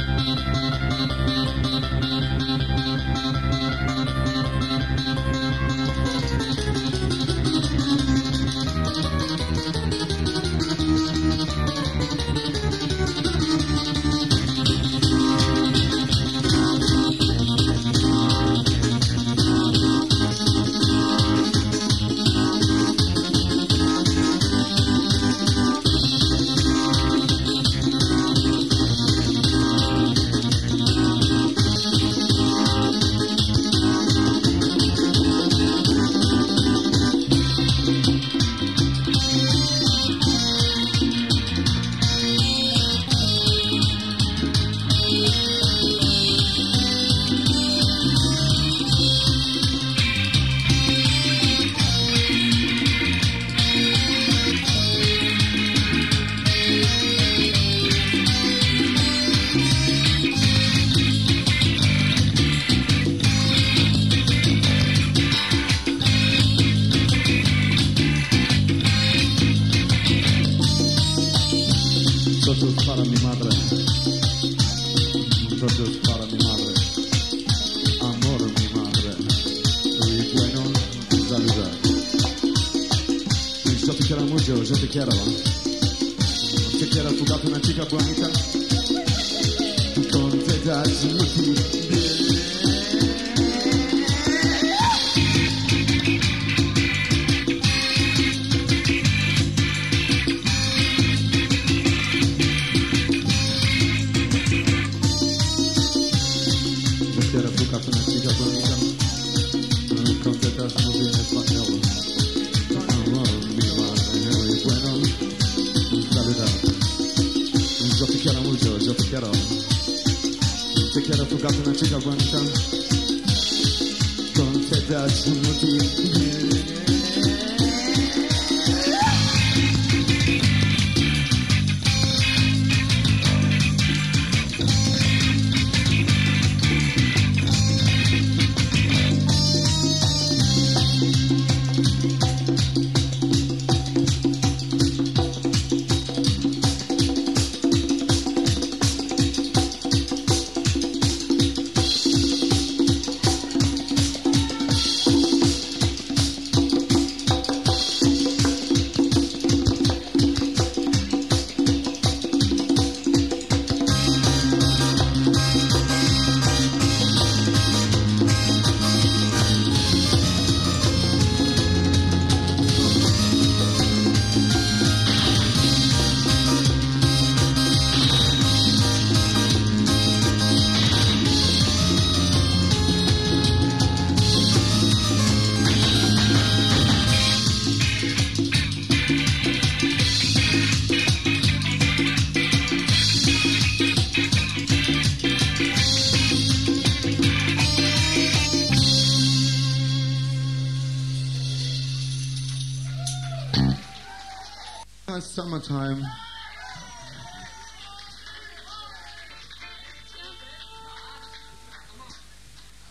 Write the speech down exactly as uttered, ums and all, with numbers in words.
Para mi madre, nosotros para mi madre, amor mi madre, y bueno, saludar. Yo te quiero mucho, yo te quiero, ¿no? Te quiero fugarte una chica bonita, con tetas muy una chica bonita, con tetas muy bien español. Amor, mi madre, y bueno, la verdad. Yo te quiero mucho, yo te quiero. Te quiero fugarte una chica bonita, con tetas muy bien. Summertime.